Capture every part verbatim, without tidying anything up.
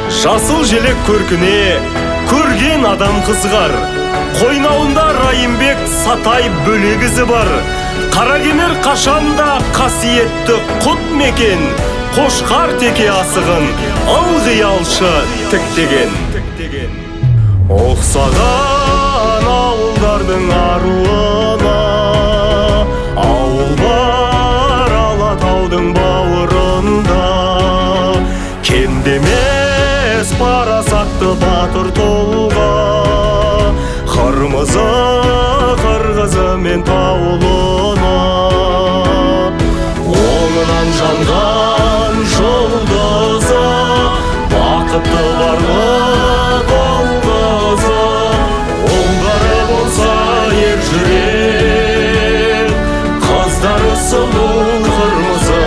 Жасыл желек көркіне көрген адам қызығар. Қойнауында Райымбек Сатай бөлек ізі бар. Қаракемер қашанда қасиетті құт мекен. Қошқар теке асығын ылғи алшы тіктеген. Оқсаған ауылдардың аруына, ауыл бар Алатаудың бауырында. Кемдемес парасатты батыр толға, қырмызы қырғызы мен тауылына. Оңынан жанған жұлдызы, бақытты барлық ұл-қызы. Оңдары болса ер жүрек, қыздары сұлу қырмызы.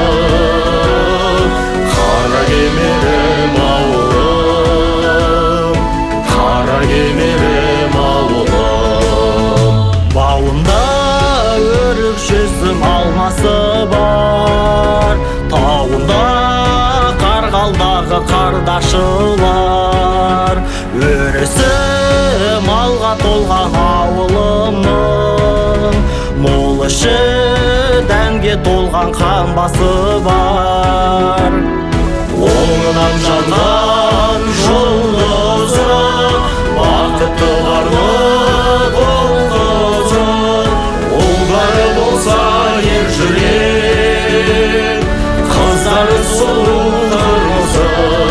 Қаракемерім ауылым, Қаракемерім ауылым. Бауында өрік жүзім алмасы бар, тауында қарғалдағы қардашылар. Өрісі малға толған ауылымның, мол іші дәнге толған қамбасы бар. Оңынан жанған жұлдызы, бақытты барлық ұл-қызы. Ұлдары болса ер жүрек, қыздары сұлу қырмызы.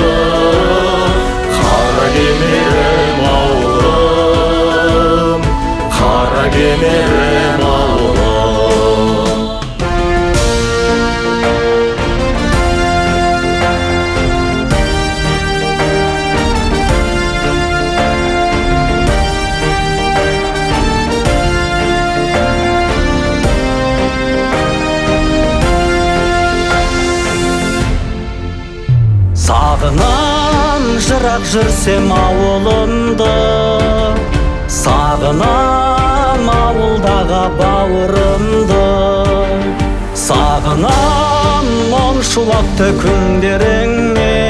Қаракемерім ауылым, Қаракемерім ауылым. Сағынан жырақ жүрсем ауылымды, сағынам ауылдағы бауырымды. Сағынам мұң шуақты күндеріңе,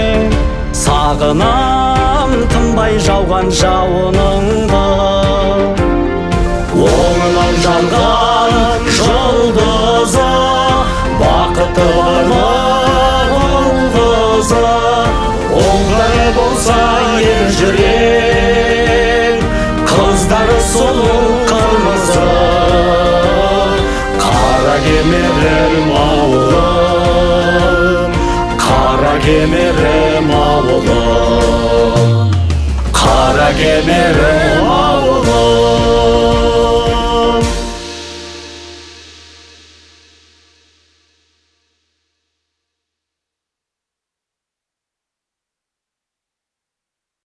сағынам тынбай жауған жауыныңды. Оңынан жанған жұлдызы, бақытты барлық ұл-қызы. Оңдары болса ер жүрек, қыздары сұлу қырмызы. Қаракемерім ауылым, Қаракемерім ауылым, Қаракемерім